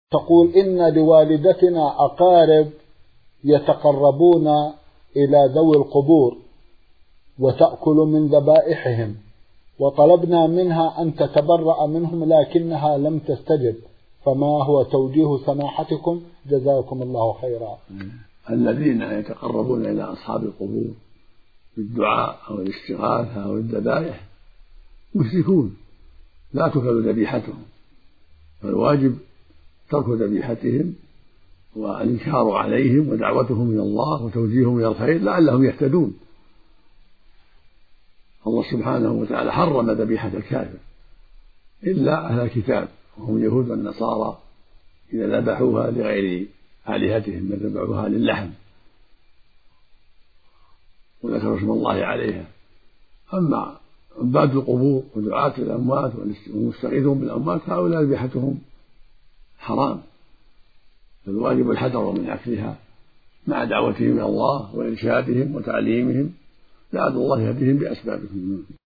تقول إن لوالدتنا أقارب يتقربون إلى ذوي القبور وتأكل من ذبائحهم، وطلبنا منها أن تتبرأ منهم لكنها لم تستجب، فما هو توجيه سماحتكم جزاكم الله خيرا؟ الذين يتقربون إلى أصحاب القبور بالدعاء أو الاستغاثة أو الذبائح مشركون لا تؤكل ذبيحتهم، فالواجب ترك ذبيحتهم والإنكار عليهم ودعوتهم إلى الله وتوجيههم إلى الخير لعلهم يهتدون. الله سبحانه وتعالى حرم ذبيحة الكافر إلا أهل الكتاب وهم اليهود والنصارى إذا ذبحوها لغير آلهتهم ذبحوها للحم وذكروا اسم الله عليها. أما عباد القبور ودعاة الأموات والمستغيثون بالأموات هؤلاء ذبيحتهم حرام، فالواجب الحذر من أكلها مع دعوتهم إلى الله وإرشادهم وتعليمهم لعل الله يهديهم بأسبابهم.